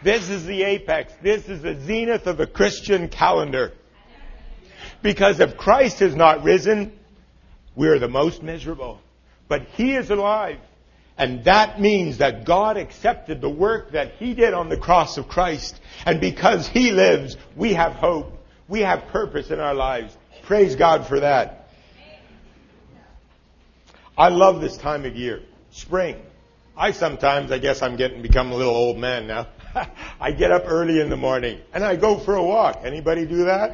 This is the apex. This is the zenith of the Christian calendar. Because if Christ has not risen, we're the most miserable. But He is alive. And that means that God accepted the work that He did on the cross of Christ. And because He lives, we have hope. We have purpose in our lives. Praise God for that. I love this time of year. Spring. I guess I'm become a little old man now. I get up early in the morning and I go for a walk. Anybody do that?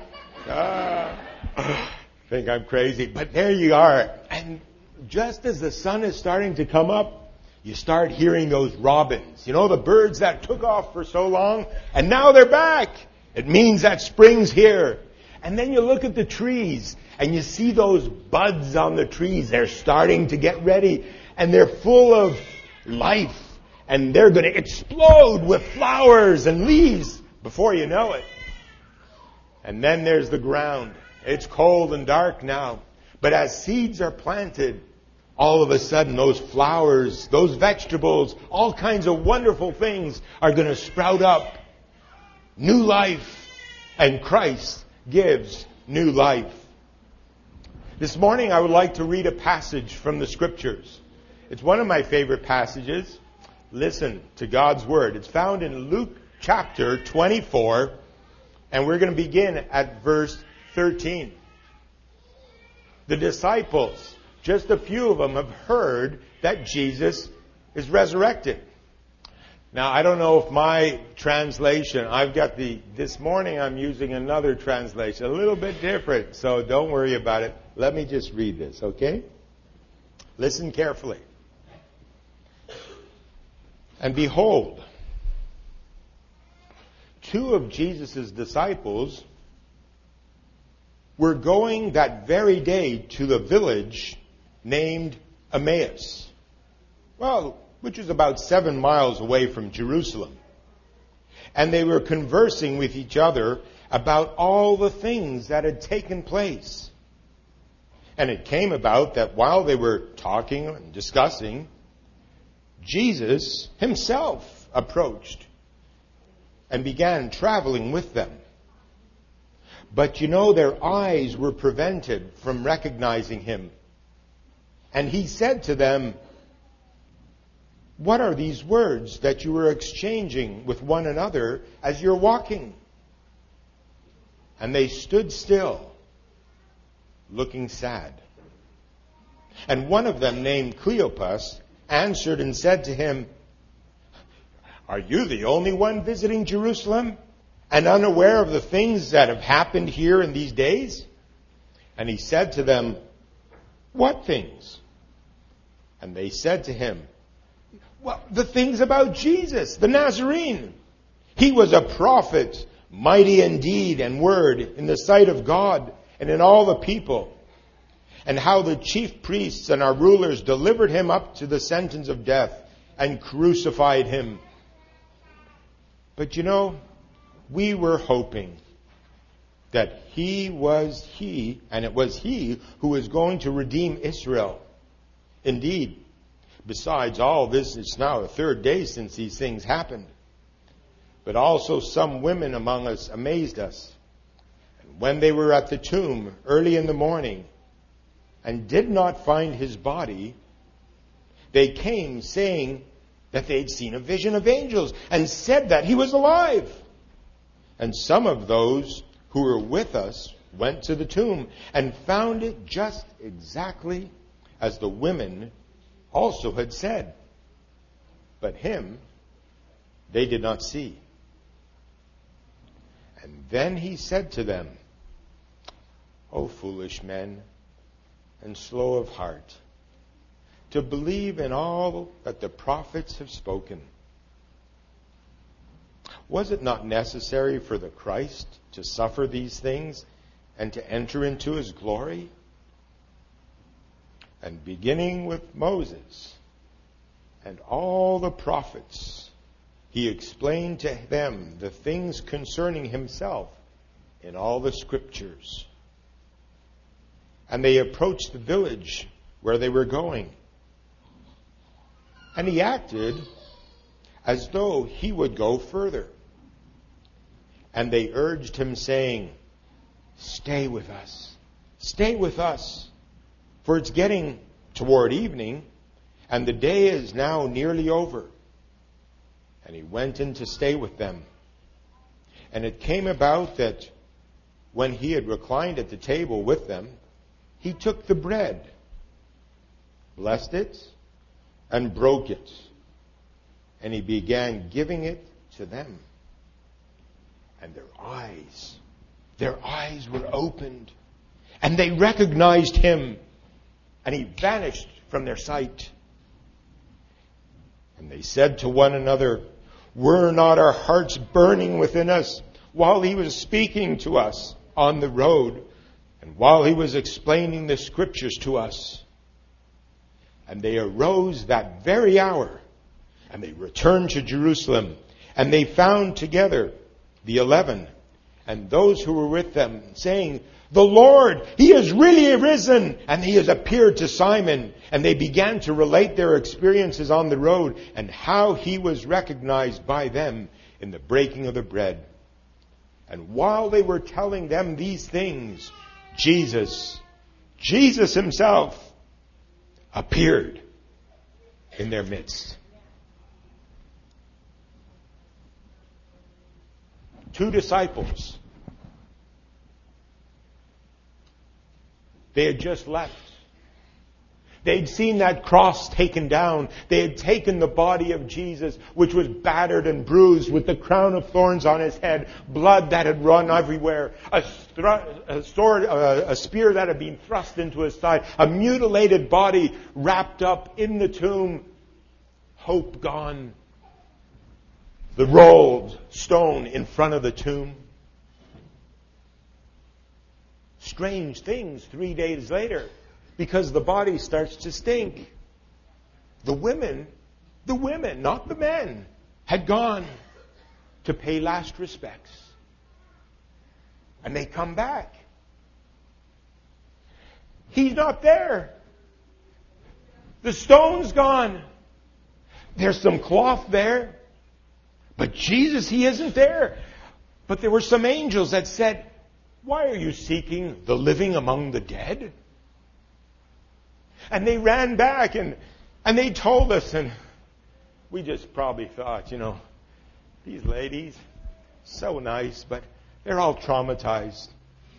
Think I'm crazy. But there you are. And just as the sun is starting to come up, you start hearing those robins. You know, the birds that took off for so long, and now they're back. It means that spring's here. And then you look at the trees, and you see those buds on the trees. They're starting to get ready, and they're full of life. And they're going to explode with flowers and leaves before you know it. And then there's the ground. It's cold and dark now. But as seeds are planted, all of a sudden, those flowers, those vegetables, all kinds of wonderful things are going to sprout up. New life. And Christ gives new life. This morning, I would like to read a passage from the Scriptures. It's one of my favorite passages. Listen to God's Word. It's found in Luke chapter 24, and we're going to begin at verse 13. The disciples, just a few of them, have heard that Jesus is resurrected. Now, I don't know if my translation, this morning I'm using another translation, a little bit different, so don't worry about it. Let me just read this, okay? Listen carefully. And behold, two of Jesus' disciples were going that very day to the village named Emmaus, which is about 7 miles away from Jerusalem. And they were conversing with each other about all the things that had taken place. And it came about that while they were talking and discussing, Jesus Himself approached and began traveling with them. But their eyes were prevented from recognizing Him. And He said to them, "What are these words that you are exchanging with one another as you're walking?" And they stood still, looking sad. And one of them, named Cleopas, answered and said to Him, "Are you the only one visiting Jerusalem and unaware of the things that have happened here in these days?" And He said to them, "What things?" And they said to Him, "Well, the things about Jesus, the Nazarene. He was a prophet, mighty in deed and word in the sight of God and in all the people. And how the chief priests and our rulers delivered Him up to the sentence of death and crucified Him. But we were hoping that He was He, and it was He who was going to redeem Israel. Indeed, besides all this, it's now the 3rd day since these things happened. But also some women among us amazed us. And when they were at the tomb early in the morning and did not find His body, they came saying that they had seen a vision of angels and said that He was alive. And some of those who were with us went to the tomb and found it just exactly as the women also had said. But Him they did not see." And then He said to them, "O foolish men, and slow of heart, to believe in all that the prophets have spoken. Was it not necessary for the Christ to suffer these things and to enter into His glory?" And beginning with Moses and all the prophets, He explained to them the things concerning Himself in all the Scriptures. And they approached the village where they were going. And He acted as though he would go further. And they urged him, saying, "Stay with us. Stay with us. For it's getting toward evening, and the day is now nearly over." And he went in to stay with them. And it came about that when he had reclined at the table with them, he took the bread, blessed it, and broke it. And he began giving it to them. And their eyes were opened, and they recognized him, and he vanished from their sight. And they said to one another, "Were not our hearts burning within us while he was speaking to us on the road, and while he was explaining the scriptures to us?" And they arose that very hour, and they returned to Jerusalem, and they found together the 11, and those who were with them, saying, "The Lord, he has really arisen, and he has appeared to Simon." And they began to relate their experiences on the road, and how he was recognized by them in the breaking of the bread. And while they were telling them these things, Jesus himself appeared in their midst. 2 disciples. They had just left. They'd seen that cross taken down. They had taken the body of Jesus, which was battered and bruised, with the crown of thorns on his head, blood that had run everywhere, a spear that had been thrust into his side, a mutilated body wrapped up in the tomb, hope gone. The rolled stone in front of the tomb. Strange things 3 days later, because the body starts to stink. The women, not the men, had gone to pay last respects. And they come back. He's not there. The stone's gone. There's some cloth there. But Jesus, he isn't there. But there were some angels that said, "Why are you seeking the living among the dead?" And they ran back and they told us, and we just probably thought, these ladies, so nice, but they're all traumatized.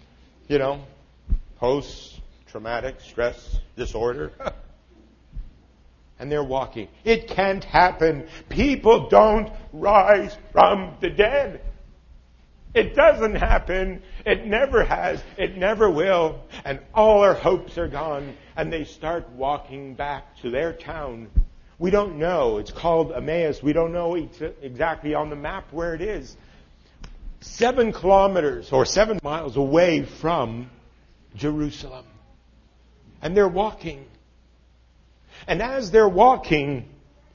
Post-traumatic stress disorder. And they're walking. It can't happen. People don't rise from the dead. It doesn't happen. It never has. It never will. And all our hopes are gone. And they start walking back to their town. We don't know. It's called Emmaus. We don't know exactly on the map where it is. 7 kilometers or 7 miles away from Jerusalem. And they're walking. And as they're walking,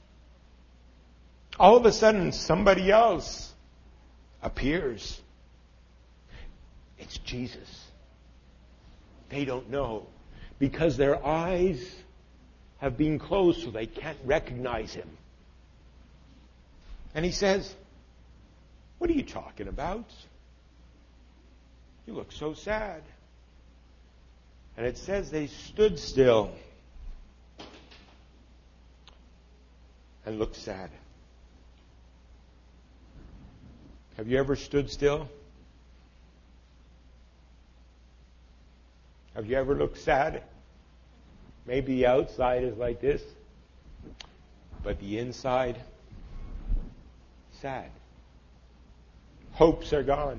all of a sudden somebody else appears. It's Jesus. They don't know, because their eyes have been closed so they can't recognize him. And he says, "What are you talking about? You look so sad." And it says they stood still and looked sad. Have you ever stood still? Have you ever looked sad? Maybe the outside is like this, but the inside, sad. Hopes are gone.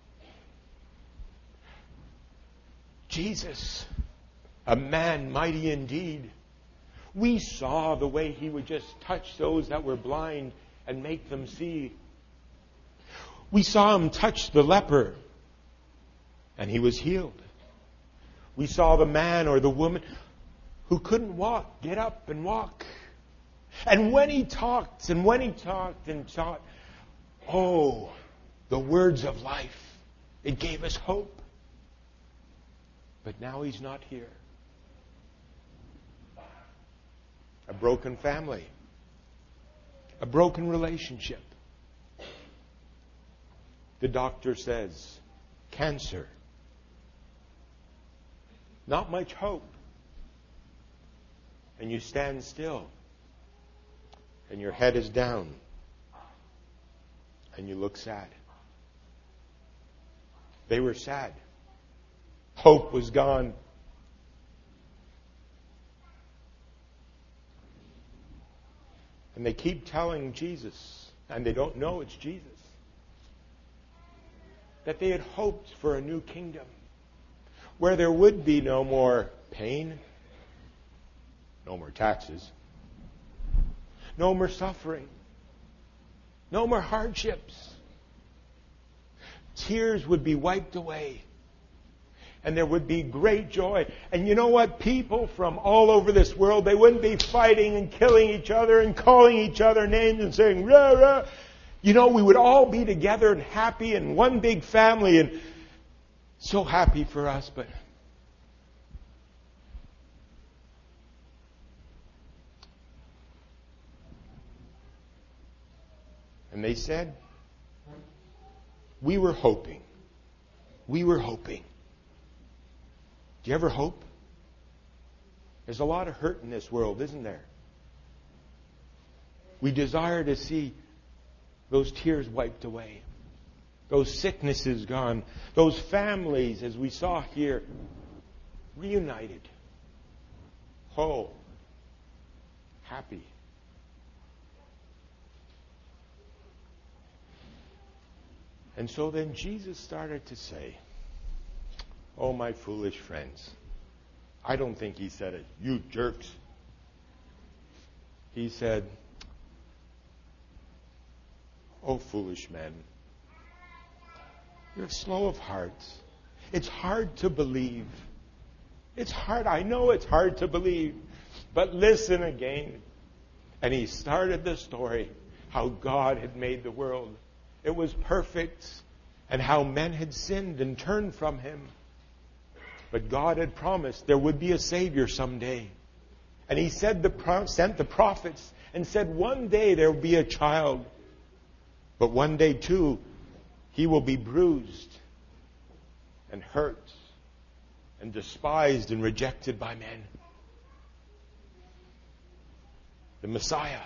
Jesus, a man mighty indeed. We saw the way he would just touch those that were blind and make them see. We saw him touch the leper, and he was healed. We saw the man or the woman who couldn't walk get up and walk. And when he talked and taught, oh, the words of life, it gave us hope. But now he's not here. A broken family. A broken relationship. The doctor says, cancer. Not much hope. And you stand still. And your head is down. And you look sad. They were sad. Hope was gone. And they keep telling Jesus, and they don't know it's Jesus, that they had hoped for a new kingdom where there would be no more pain, no more taxes, no more suffering, no more hardships. Tears would be wiped away. And there would be great joy. And you know what? People from all over this world, they wouldn't be fighting and killing each other and calling each other names and saying, rah, rah. You know, we would all be together and happy and one big family and so happy for us. But and they said, we were hoping. We were hoping. Do you ever hope? There's a lot of hurt in this world, isn't there? We desire to see those tears wiped away, those sicknesses gone, those families, as we saw here, reunited, whole, happy. And so then Jesus started to say, oh, my foolish friends. I don't think he said it. You jerks. He said, oh, foolish men. You're slow of heart. It's hard to believe. It's hard. I know it's hard to believe. But listen again. And he started the story how God had made the world. It was perfect. And how men had sinned and turned from him. But God had promised there would be a Savior someday. And he said sent the prophets and said one day there will be a child. But one day too, he will be bruised and hurt and despised and rejected by men. The Messiah.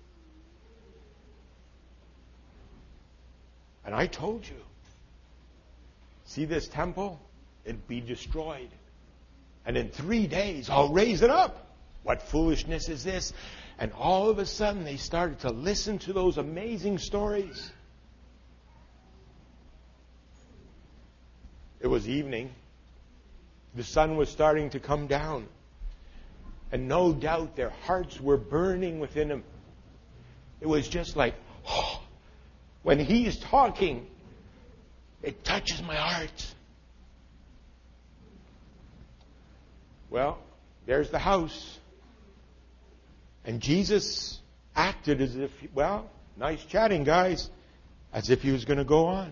And I told you, see this temple? It'd be destroyed. And in 3 days, I'll raise it up. What foolishness is this? And all of a sudden, they started to listen to those amazing stories. It was evening. The sun was starting to come down. And no doubt their hearts were burning within them. It was just like, oh, when he's talking, it touches my heart. Well, there's the house. And Jesus acted as if, well, nice chatting, guys, as if he was going to go on.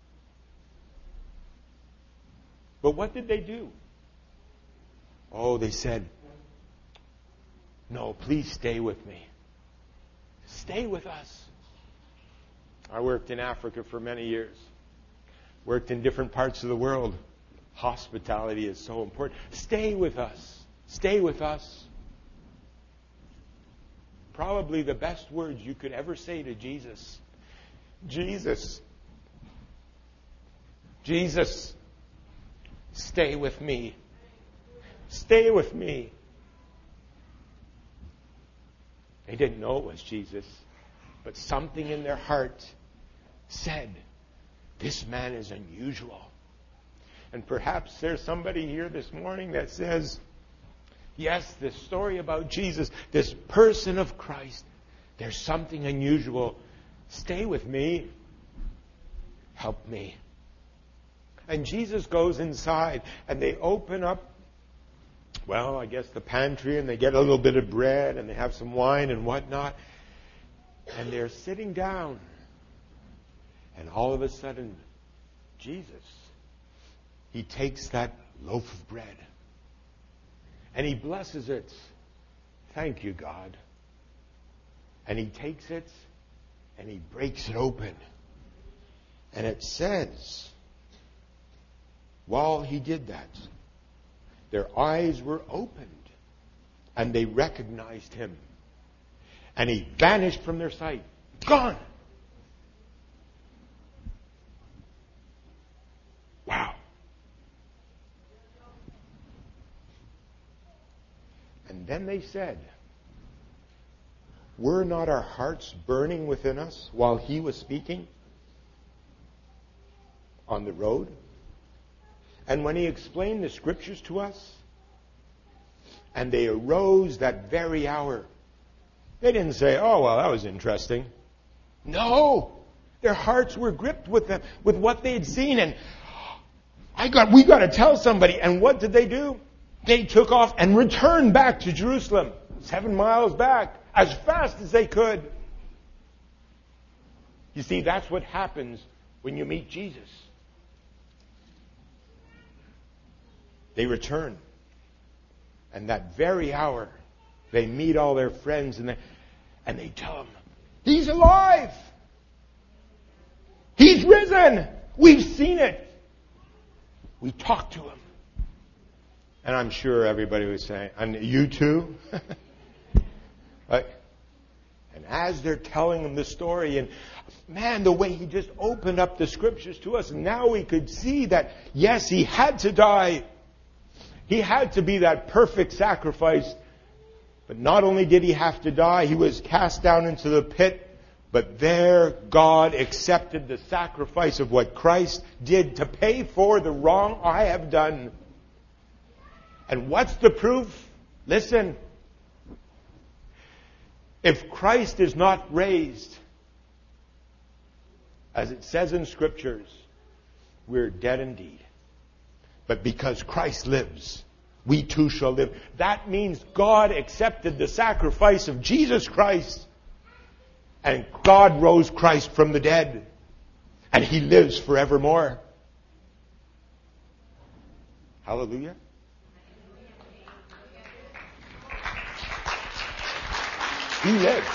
But what did they do? Oh, they said, no, please stay with me. Stay with us. I worked in Africa for many years. Worked in different parts of the world. Hospitality is so important. Stay with us. Stay with us. Probably the best words you could ever say to Jesus. Jesus. Jesus. Stay with me. Stay with me. They didn't know it was Jesus. But something in their heart said, this man is unusual. And perhaps there's somebody here this morning that says, yes, this story about Jesus, this person of Christ, there's something unusual. Stay with me. Help me. And Jesus goes inside and they open up, well, I guess the pantry, and they get a little bit of bread and they have some wine and whatnot. And they're sitting down. And all of a sudden, Jesus, he takes that loaf of bread and he blesses it. Thank you, God. And he takes it And he breaks it open. And it says, while he did that, their eyes were opened and they recognized him. And he vanished from their sight. Gone! Wow. And then they said, were not our hearts burning within us while he was speaking on the road? And when he explained the scriptures to us, and they arose that very hour. They didn't say, oh, well, that was interesting. No! Their hearts were gripped with them, with what they had seen. And we got to tell somebody. And what did they do? They took off and returned back to Jerusalem, 7 miles back, as fast as they could. You see, that's what happens when you meet Jesus. They return. And that very hour, they meet all their friends and they tell them, he's alive! He's risen! We've seen it! We talked to him. And I'm sure everybody was saying, and you too? Right? And as they're telling them the story, and man, the way he just opened up the scriptures to us, and now we could see that, yes, he had to die. He had to be that perfect sacrifice. But not only did he have to die, he was cast down into the pit. But there, God accepted the sacrifice of what Christ did to pay for the wrong I have done. And what's the proof? Listen. If Christ is not raised, as it says in Scriptures, we're dead indeed. But because Christ lives, we too shall live. That means God accepted the sacrifice of Jesus Christ. And God rose Christ from the dead. And he lives forevermore. Hallelujah. He lives.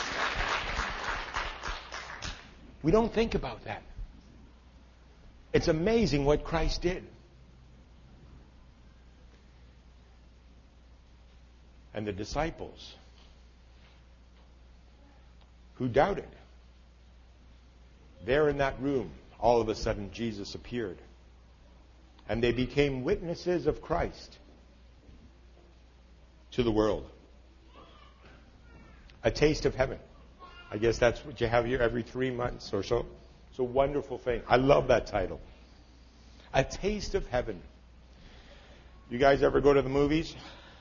We don't think about that. It's amazing what Christ did. And the disciples who doubted, there in that room, all of a sudden Jesus appeared. And they became witnesses of Christ to the world. A taste of heaven. I guess that's what you have here every 3 months or so. It's a wonderful thing. I love that title. A taste of heaven. You guys ever go to the movies?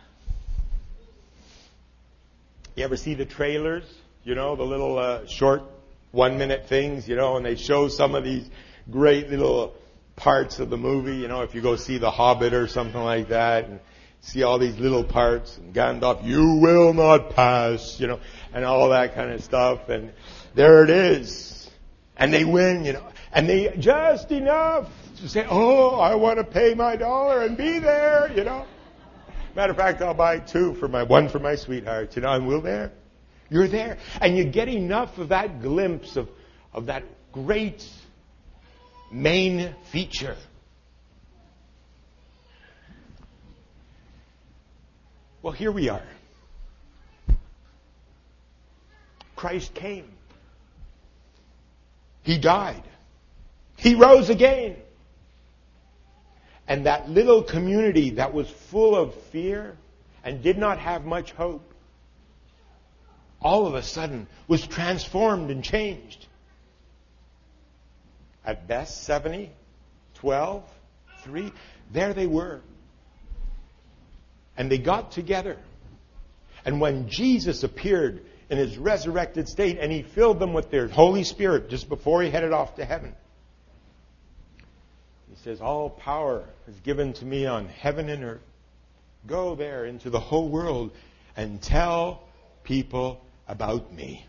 You ever see the trailers? You know, the little short 1-minute things, you know, and they show some of these great little parts of the movie. You know, if you go see The Hobbit or something like that, and see all these little parts, and Gandalf, you will not pass, you know, and all that kind of stuff. And there it is. And they win, you know, and they just enough to say, oh, I want to pay my $1 and be there, you know. Matter of fact, I'll buy 2 for one for my sweetheart, you know, and we're there. You're there. And you get enough of that glimpse of that great main feature. Well, here we are. Christ came. He died. He rose again. And that little community that was full of fear and did not have much hope, all of a sudden was transformed and changed. At best, 70, 12, 3, there they were. And they got together. And when Jesus appeared in his resurrected state and he filled them with their Holy Spirit just before he headed off to heaven, he says, all power is given to me on heaven and earth. Go there into the whole world and tell people about me.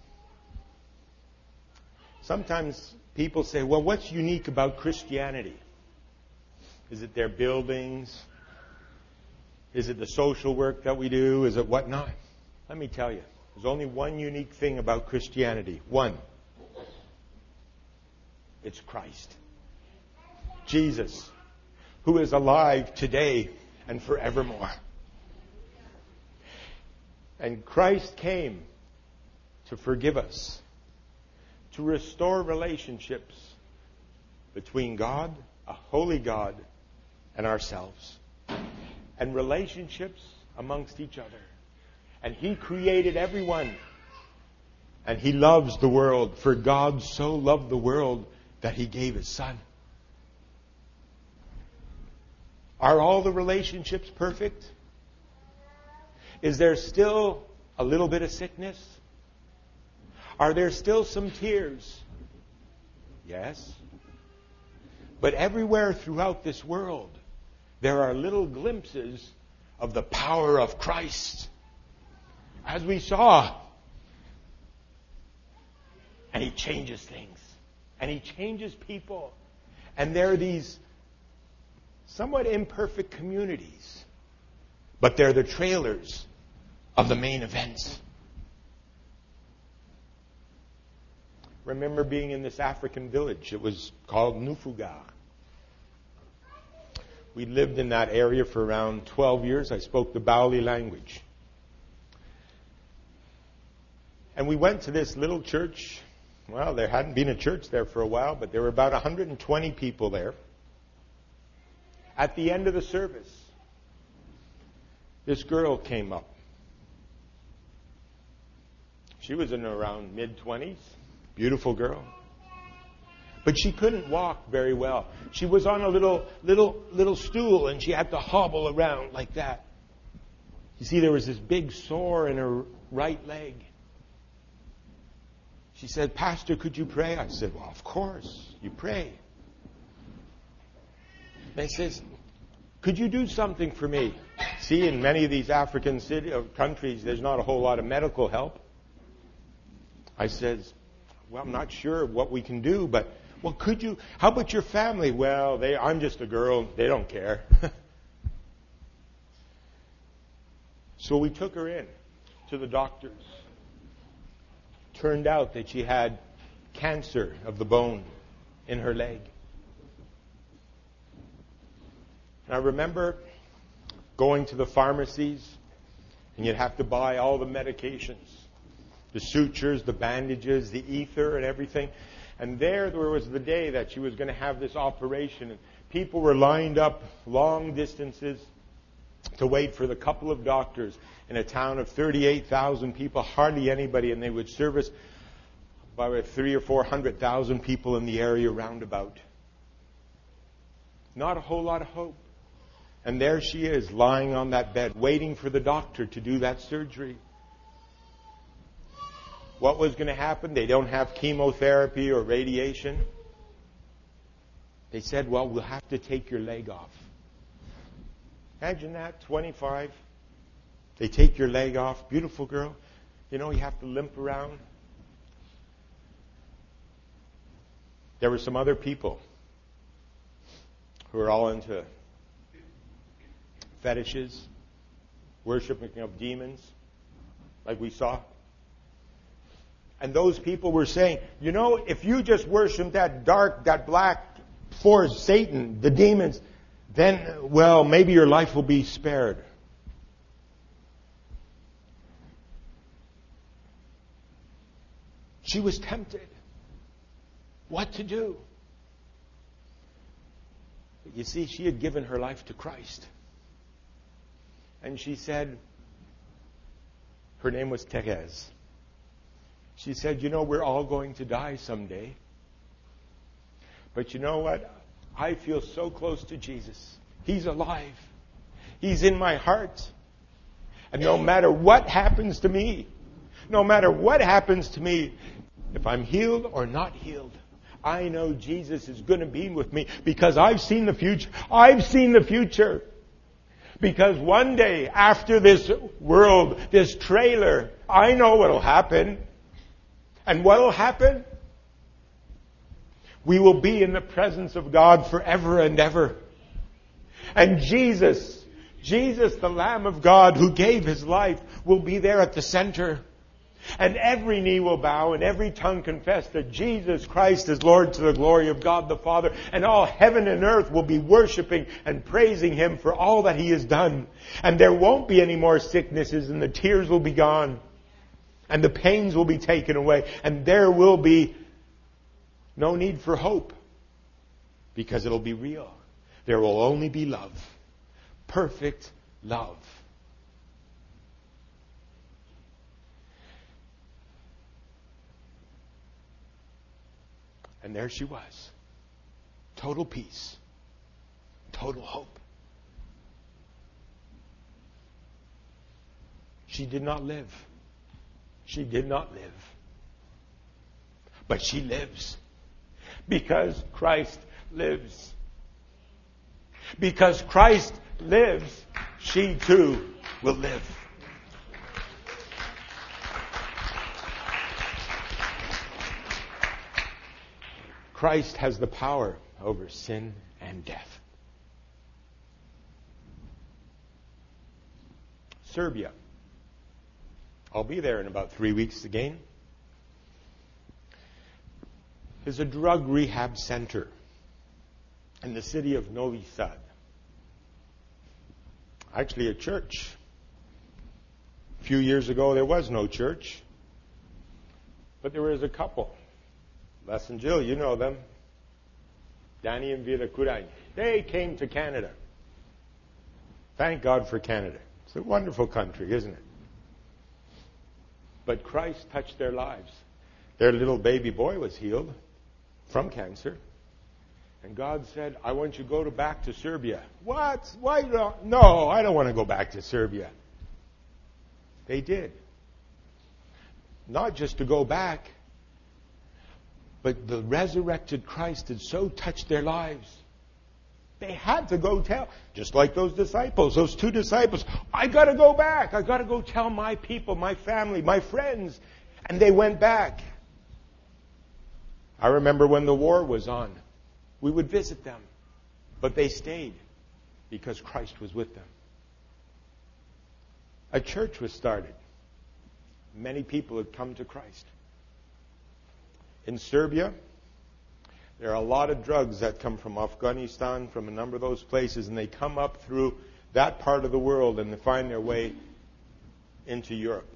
Sometimes people say, well, what's unique about Christianity? Is it their buildings? Is it the social work that we do? Is it whatnot? Let me tell you, there's only one unique thing about Christianity. One. It's Christ. Jesus, who is alive today and forevermore. And Christ came to forgive us, to restore relationships between God, a holy God, and ourselves, and relationships amongst each other. And He created everyone. And He loves the world, for God so loved the world that He gave His Son. Are all the relationships perfect? Is there still a little bit of sickness? Are there still some tears? Yes. But everywhere throughout this world, there are little glimpses of the power of Christ. As we saw. And He changes things. And He changes people. And there are these somewhat imperfect communities. But they're the trailers of the main events. Remember being in this African village. It was called Nufugar. We lived in that area for around 12 years. I spoke the Bauli language. And we went to this little church. Well, there hadn't been a church there for a while, but there were about 120 people there. At the end of the service, this girl came up. She was in around mid-20s. Beautiful girl. But she couldn't walk very well. She was on a little stool, and she had to hobble around like that. You see, there was this big sore in her right leg. She said, "Pastor, could you pray?" I said, "Well, of course, you pray." And he says, "Could you do something for me?" See, in many of these African countries, there's not a whole lot of medical help. I says, "Well, I'm not sure what we can do, but, well, could you, how about your family?" "Well, I'm just a girl. They don't care." So we took her in to the doctors. Turned out that she had cancer of the bone in her leg. And I remember going to the pharmacies, and you'd have to buy all the medications. The sutures, the bandages, the ether, and everything. And there was the day that she was going to have this operation. And people were lined up long distances to wait for the couple of doctors in a town of 38,000 people, hardly anybody, and they would service about 300,000 or 400,000 people in the area roundabout. Not a whole lot of hope. And there she is, lying on that bed, waiting for the doctor to do that surgery. What was going to happen? They don't have chemotherapy or radiation. They said, "Well, we'll have to take your leg off." Imagine that, 25. They take your leg off. Beautiful girl. You know, you have to limp around. There were some other people who were all into fetishes, worshiping of demons, like we saw. And those people were saying, "You know, if you just worship that black force, Satan, the demons, then, well, maybe your life will be spared." She was tempted. What to do? But you see, she had given her life to Christ. And she said, her name was Therese. She said, "You know, we're all going to die someday. But you know what? I feel so close to Jesus. He's alive. He's in my heart. And no matter what happens to me, if I'm healed or not healed, I know Jesus is going to be with me because I've seen the future. I've seen the future. Because one day after this world, this trailer, I know what will happen. And what will happen? We will be in the presence of God forever and ever. And Jesus, the Lamb of God who gave His life, will be there at the center. And every knee will bow and every tongue confess that Jesus Christ is Lord to the glory of God the Father. And all heaven and earth will be worshiping and praising Him for all that He has done. And there won't be any more sicknesses, and the tears will be gone. And the pains will be taken away. And there will be no need for hope, because it'll be real. There will only be love. Perfect love. And there she was. Total peace. Total hope. She did not live. She did not live. But she lives. Because Christ lives. Because Christ lives, she too will live. Christ has the power over sin and death. Serbia. I'll be there in about 3 weeks again. Is a drug rehab center in the city of Novi Sad. Actually a church. A few years ago there was no church. But there was a couple. Les and Jill, you know them. Danny and Vida Kurai. They came to Canada. Thank God for Canada. It's a wonderful country, isn't it? But Christ touched their lives. Their little baby boy was healed from cancer. And God said, I want you to go back to Serbia. What? Why not? No, I don't want to go back to Serbia. They did. Not just to go back, but the resurrected Christ had so touched their lives. They had to go tell, just like those disciples, those 2 disciples, I got to go back. I got to go tell my people, my family, my friends. And they went back. I remember when the war was on, we would visit them. But they stayed because Christ was with them. A church was started. Many people had come to Christ. In Serbia, there are a lot of drugs that come from Afghanistan, from a number of those places, and they come up through that part of the world and they find their way into Europe.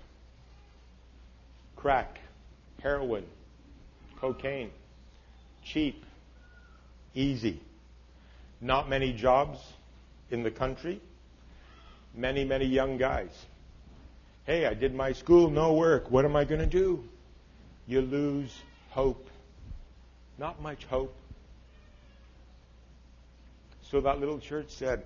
Crack, heroin, cocaine, cheap, easy. Not many jobs in the country. Many, many young guys. Hey, I did my school, no work. What am I going to do? You lose hope. Not much hope. So that little church said,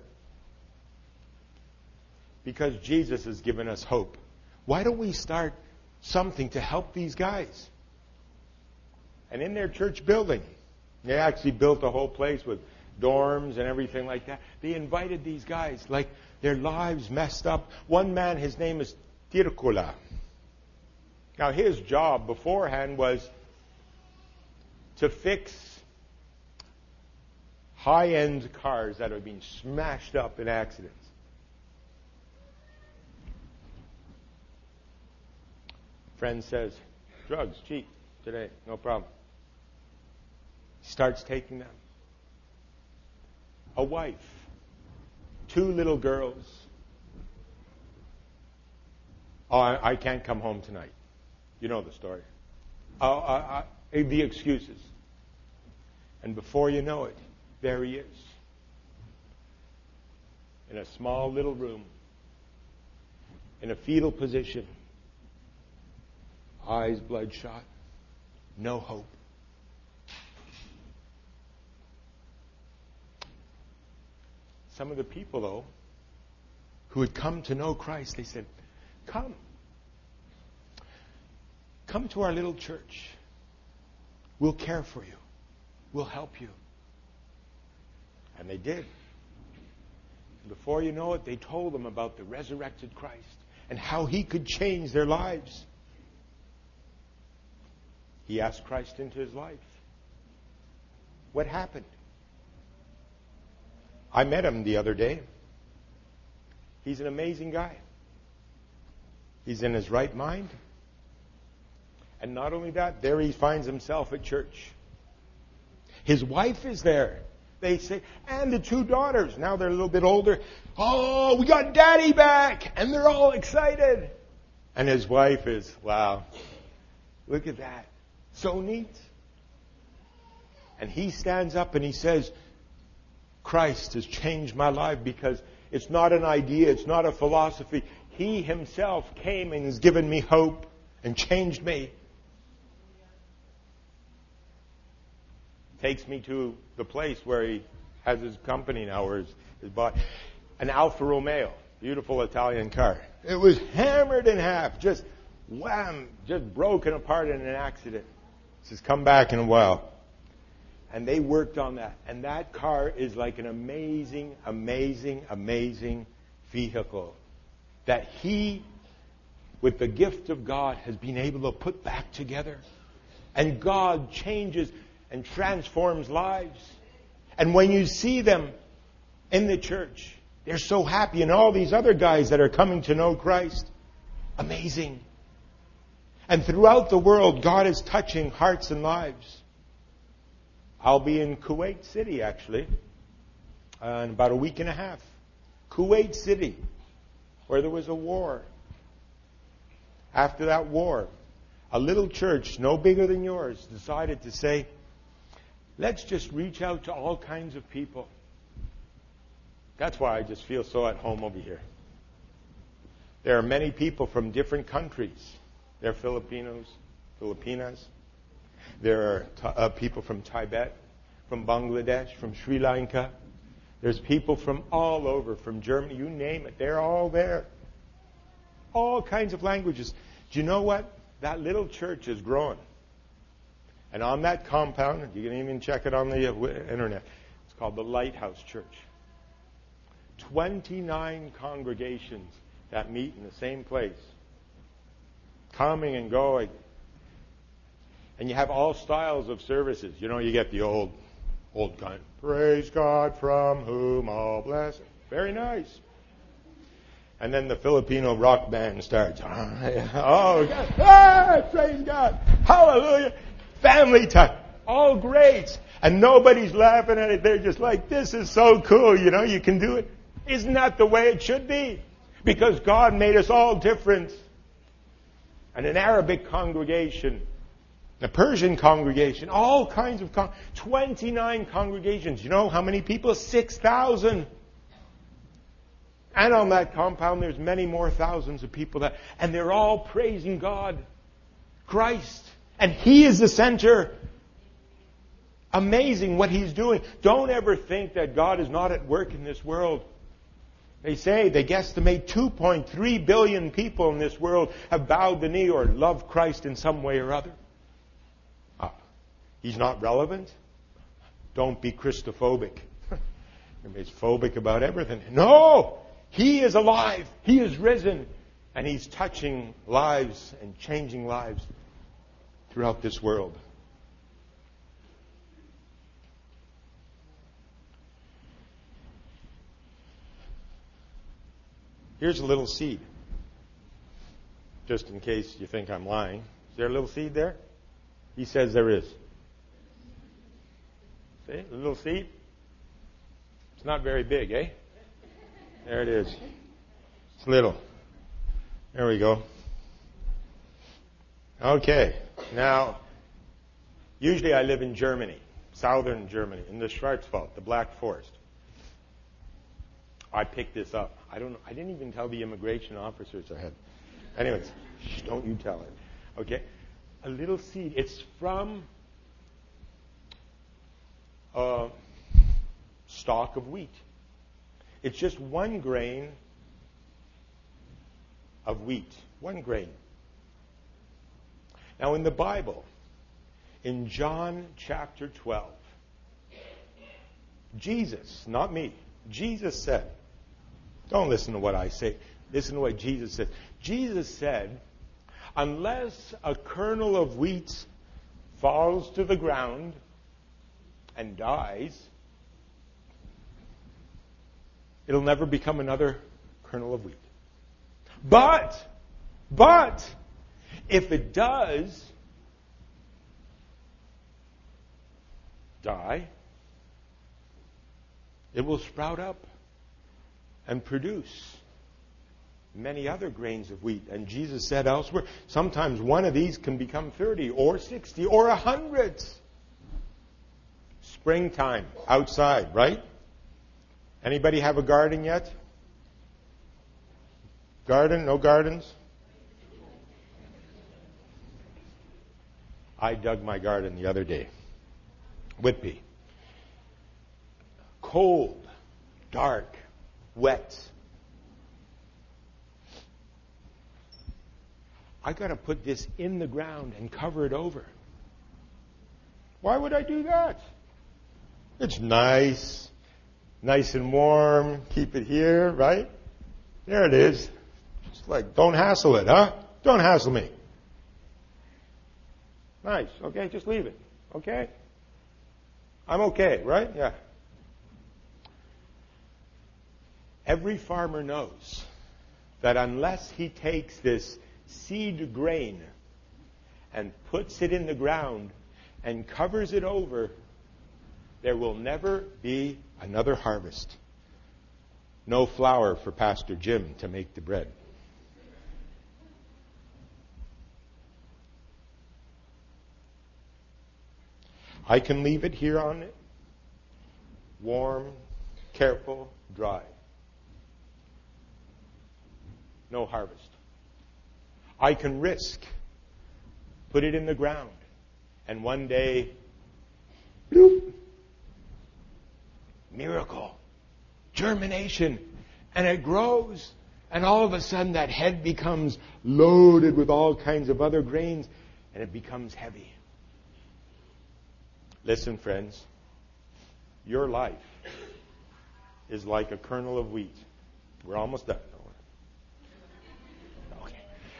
because Jesus has given us hope, why don't we start something to help these guys? And in their church building, they actually built a whole place with dorms and everything like that. They invited these guys, like their lives messed up. One man, his name is Tirkula. Now his job beforehand was to fix high-end cars that have been smashed up in accidents. Friend says, drugs, cheap, today, no problem. Starts taking them. A wife, 2 little girls. Oh, I can't come home tonight. You know the story. The excuses. And before you know it, there he is. In a small little room. In a fetal position. Eyes bloodshot. No hope. Some of the people, though, who had come to know Christ, they said, come. Come to our little church. We'll care for you. We'll help you. And they did. And before you know it, they told them about the resurrected Christ and how He could change their lives. He asked Christ into his life. What happened? I met him the other day. He's an amazing guy. He's in his right mind. And not only that, there he finds himself at church. His wife is there. They say, and the 2 daughters. Now they're a little bit older. Oh, we got Daddy back! And they're all excited. And his wife is, wow, look at that. So neat. And he stands up and he says, Christ has changed my life because it's not an idea, it's not a philosophy. He himself came and has given me hope and changed me. Takes me to the place where he has his company now, or his body. An Alfa Romeo, beautiful Italian car. It was hammered in half, just wham, just broken apart in an accident. It says, come back in a while. And they worked on that. And that car is like an amazing, amazing, amazing vehicle that he, with the gift of God, has been able to put back together. And God changes and transforms lives. And when you see them in the church, they're so happy. And all these other guys that are coming to know Christ, amazing. And throughout the world, God is touching hearts and lives. I'll be in Kuwait City, actually, in about a week and a half. Kuwait City, where there was a war. After that war, a little church, no bigger than yours, decided to say, let's just reach out to all kinds of people. That's why I just feel so at home over here. There are many people from different countries. There are Filipinos, Filipinas. There are people from Tibet, from Bangladesh, from Sri Lanka. There's people from all over, from Germany, you name it. They're all there. All kinds of languages. Do you know what? That little church is growing. And on that compound, you can even check it on the internet, it's called the Lighthouse Church. 29 congregations that meet in the same place. Coming and going. And you have all styles of services. You know, you get the old kind. Praise God from whom all blessings. Very nice. And then the Filipino rock band starts. Oh, God. Ah, praise God. Hallelujah. Family time. All great. And nobody's laughing at it. They're just like, this is so cool. You know, you can do it. Isn't that the way it should be? Because God made us all different. And an Arabic congregation, a Persian congregation, all kinds of 29 congregations. You know how many people? 6,000. And on that compound, there's many more thousands of people and they're all praising God, Christ, and He is the center. Amazing what He's doing. Don't ever think that God is not at work in this world. They guesstimate 2.3 billion people in this world have bowed the knee or loved Christ in some way or other. He's not relevant? Don't be Christophobic. Everybody's phobic about everything. No! He is alive. He is risen. And He's touching lives and changing lives throughout this world. Here's a little seed. Just in case you think I'm lying. Is there a little seed there? He says there is. See? A little seed? It's not very big, eh? There it is. It's little. There we go. Okay. Now, usually I live in Germany, southern Germany, in the Schwarzwald, the Black Forest. I picked this up. I didn't even tell the immigration officers I had. Anyways, don't you tell it. Okay? A little seed. It's from a stalk of wheat. It's just 1 grain of wheat. 1 grain. Now in the Bible, in John chapter 12, Jesus, not me, Jesus said, don't listen to what I say, listen to what Jesus said. Jesus said, unless a kernel of wheat falls to the ground and dies, it'll never become another kernel of wheat. But, if it does, die, it will sprout up and produce many other grains of wheat. And Jesus said elsewhere, sometimes one of these can become 30 or 60 or 100. Springtime, outside, right? Anybody have a garden yet? Garden? No gardens? I dug my garden the other day. Whitby. Cold, dark, wet. I got to put this in the ground and cover it over. Why would I do that? It's nice and warm. Keep it here, right? There it is. Just like, don't hassle it, huh? Don't hassle me. Nice. Okay, just leave it. Okay? I'm okay, right? Yeah. Every farmer knows that unless he takes this seed grain and puts it in the ground and covers it over, there will never be another harvest. No flour for Pastor Jim to make the bread. I can leave it here on it, warm, careful, dry. No harvest. I can risk, put it in the ground, and one day, bloop, miracle, germination, and it grows, and all of a sudden that head becomes loaded with all kinds of other grains, and it becomes heavy. Listen, friends, your life is like a kernel of wheat. We're almost done. Okay.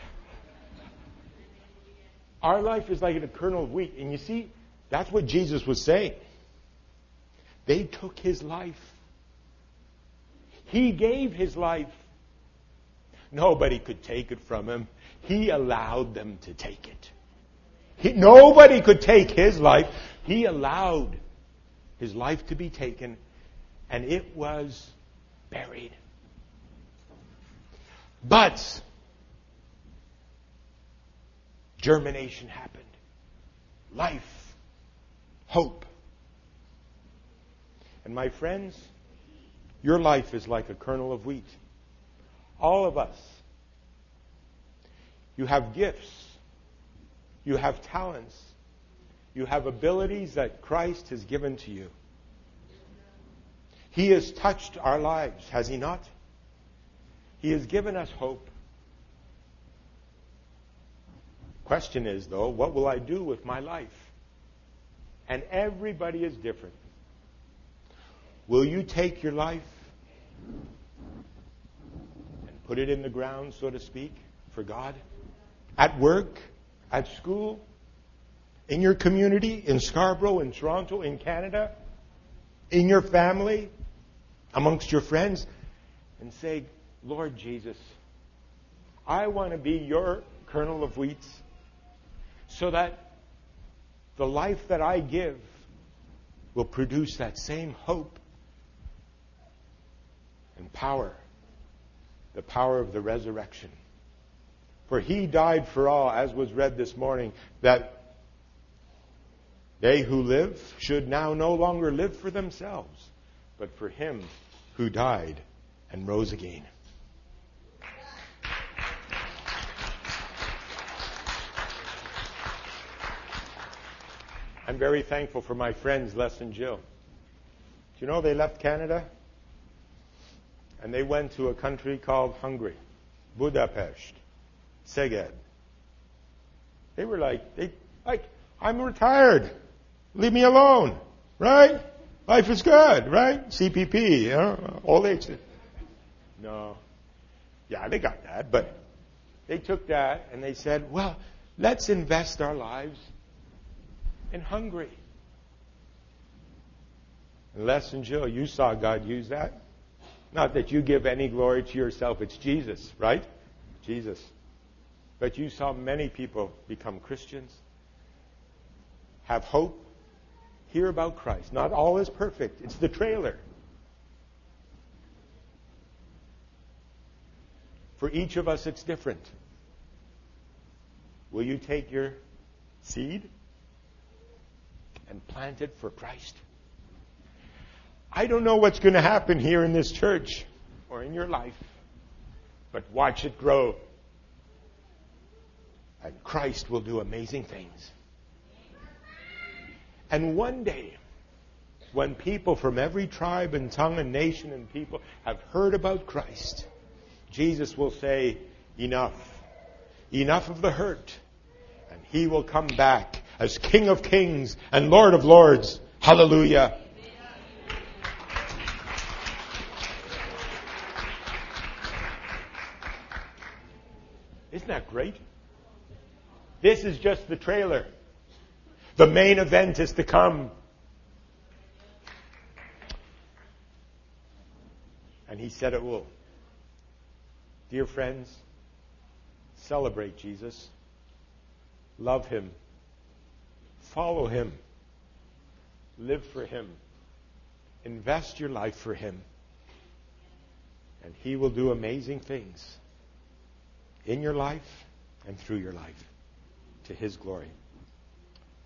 Our life is like a kernel of wheat. And you see, that's what Jesus was saying. They took his life. He gave his life. Nobody could take it from him. He allowed them to take it. Nobody could take his life. He allowed his life to be taken, and it was buried. But germination happened. Life. Hope. And my friends, your life is like a kernel of wheat. All of us. You have gifts. You have talents. You have abilities that Christ has given to you. He has touched our lives, has he not? He has given us hope. Question is, though, what will I do with my life? And everybody is different. Will you take your life and put it in the ground, so to speak, for God? At work? At school? In your community? In Scarborough? In Toronto? In Canada? In your family? Amongst your friends? And say, Lord Jesus, I want to be your kernel of wheat so that the life that I give will produce that same hope and power, the power of the resurrection. For he died for all, as was read this morning, that they who live should now no longer live for themselves, but for him who died and rose again. I'm very thankful for my friends, Les and Jill. Do you know they left Canada? And they went to a country called Hungary, Budapest, Szeged. They were like, I'm retired. Leave me alone, right? Life is good, right? CPP, you know, old age. No. Yeah, they got that, but they took that and they said, well, let's invest our lives in Hungary. And Les and Jill, you saw God use that. Not that you give any glory to yourself, it's Jesus, right? Jesus. But you saw many people become Christians, have hope, hear about Christ. Not all is perfect. It's the trailer. For each of us, it's different. Will you take your seed and plant it for Christ? I don't know what's going to happen here in this church or in your life, but watch it grow. And Christ will do amazing things. And one day, when people from every tribe and tongue and nation and people have heard about Christ, Jesus will say, enough. Enough of the hurt. And He will come back as King of Kings and Lord of Lords. Hallelujah. Isn't that great? This is just the trailer. The main event is to come. And He said it will. Dear friends, celebrate Jesus. Love Him. Follow Him. Live for Him. Invest your life for Him. And He will do amazing things in your life and through your life to His glory.